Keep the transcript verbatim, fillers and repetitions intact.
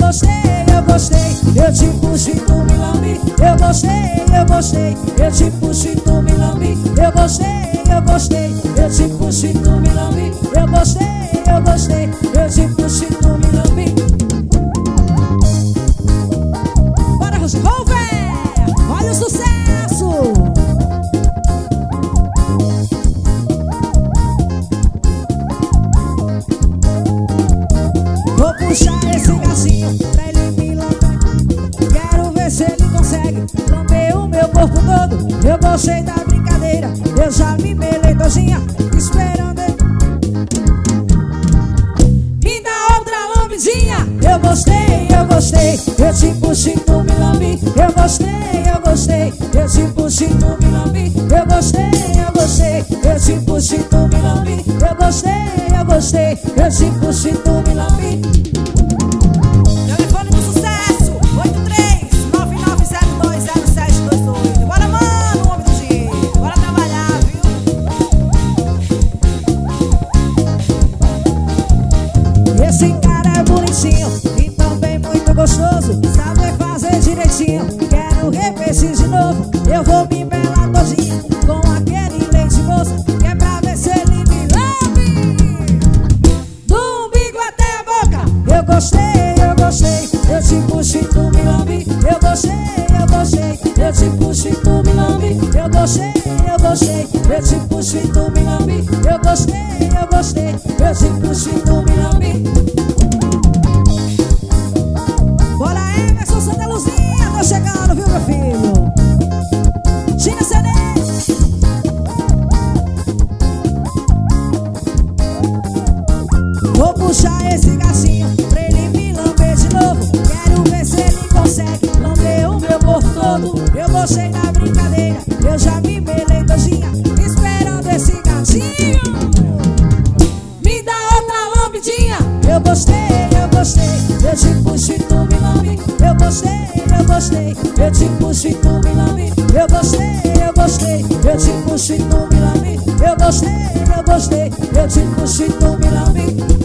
gostei, eu gostei, eu te puxo e tu me lambe. Eu gostei, eu gostei, eu te puxo e tu me lambe. Eu gostei, eu gostei, eu te puxo e tu me lambe. Eu gostei, eu gostei, eu te puxo e tu me lambe. Bora, Rover! Olha o sucesso! Vou puxar esse gacinho pra ele me lamber. Quero ver se ele consegue lamber o meu corpo todo. Eu gostei da brincadeira, eu já me melei todinha, esperando ele. Me dá outra lambidinha. Eu gostei, eu gostei, eu te puxo e tu me lambe. Eu gostei, eu gostei, eu te puxo e tu me lambe. Eu gostei, eu gostei, eu te puxo e tu me lambe. Eu gostei, eu gostei, eu te puxo e tu me lambe. Telefone do sucesso, oito três nove nove zero dois zero sete dois oito. Bora, mano, homem do dinheiro, bora trabalhar, viu? Esse cara é bonitinho e também muito gostoso, sabe fazer direitinho. Quero repetir de novo, eu vou me embelar todinha com aquele leite moça, que é pra ver se ele me lambe do umbigo até a boca. Eu gostei, eu gostei, eu te puxo e tu me lambe. Eu gostei, eu gostei, eu te puxo e tu me lambe. Eu gostei, eu gostei, eu te puxo e tu me lambe. Eu gostei, eu gostei, eu te puxo e tu me lambe. Bora, Emerson Santa Luzinha, tô chegando, viu, meu filho? Tina Cene. Vou puxar esse gacinho pra ele me lamber de novo. Quero ver se ele consegue lamber o meu corpo todo. Eu gostei da brincadeira, eu já me melei todinha, esperando esse gatinho me dá outra lambidinha. Eu gostei, eu gostei, eu te puxo e tu me lambe. Eu gostei, eu gostei, eu te puxo e tu me lambe. Eu gostei, eu gostei, eu te puxo e tu me lambe. Eu gostei, eu gostei, eu te puxo e tu me lambe.